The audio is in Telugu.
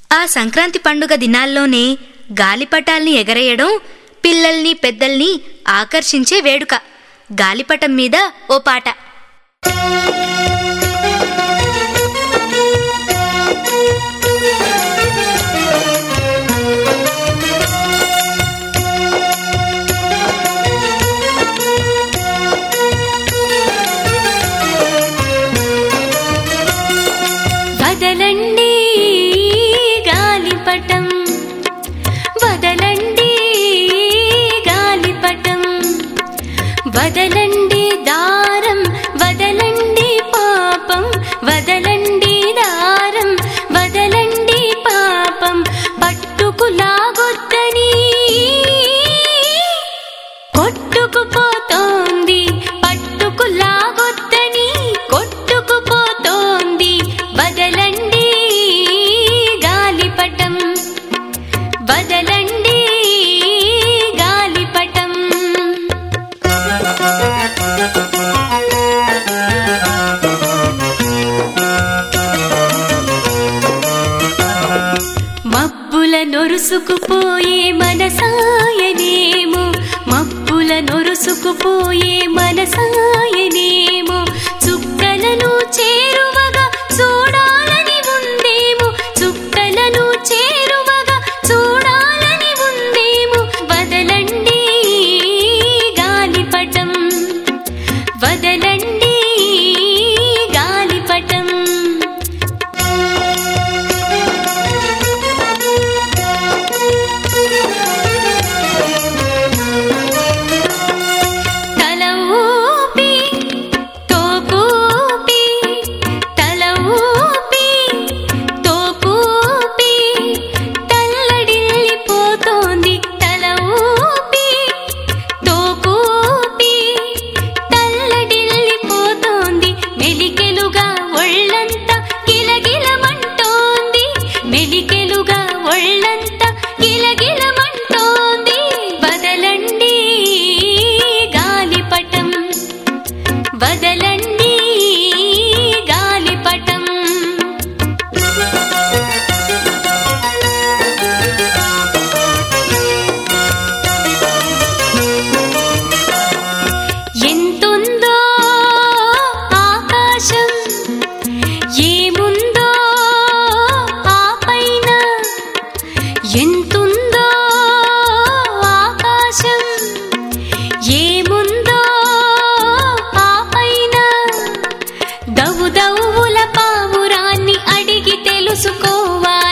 ఆ సంక్రాంతి పండుగ దినాల్లోనే గాలిపటాల్ని ఎగరేయడం పిల్లల్ని పెద్దల్ని ఆకర్షించే వేడుక. గాలిపటం మీద ఓ పాట. వదలండి గాలిపటం, వదలండి గాలిపటం, వదలండి దారం, వదలండి పాపం, వదలండి దారం, వదలండి పాపం, పట్టుకులాగొద్దని కొట్టుకుపోతోంది, పట్టుకులాగొద్దని కొట్టుకుపోతోంది. వదలండి గాలిపటం, వదలండి గాలిపటం. మబ్బుల నొరుసుకుపోయే మనసాయనేమో, మబ్బుల నొరుసుకుపోయే మనసాయనేమో, చుక్కలను చేరువగా చూడాలని ఉందేమో, చుక్కలను చేరువగా చూడాలని ఉందేమో. వదలండి గాలిపటం, వదలండి గాలిపటం. తల ఊపి తోపూపి, తల ఊపి తోపూపి, తల్లడిల్లిపోతోంది. తల ఊపి తోపూపి, తల్లడిల్లిపోతోంది. మెలికెలుగా ఒళ్ళంతా గిలగిలమంటోంది, మెలికెలుగా ఒళ్ళంతా గిలగిలమంటోంది. వదలండి గాలిపటం, వదలండి గాలిపటం. ఎంతుందో ఆకాశం, ఏముందో ఆ పైన, ఎంతుందో ఆకాశం, ఏముందో ఆ పైన. దవ్వుల పావురాన్ని అడిగి తెలుసుకోవాలి.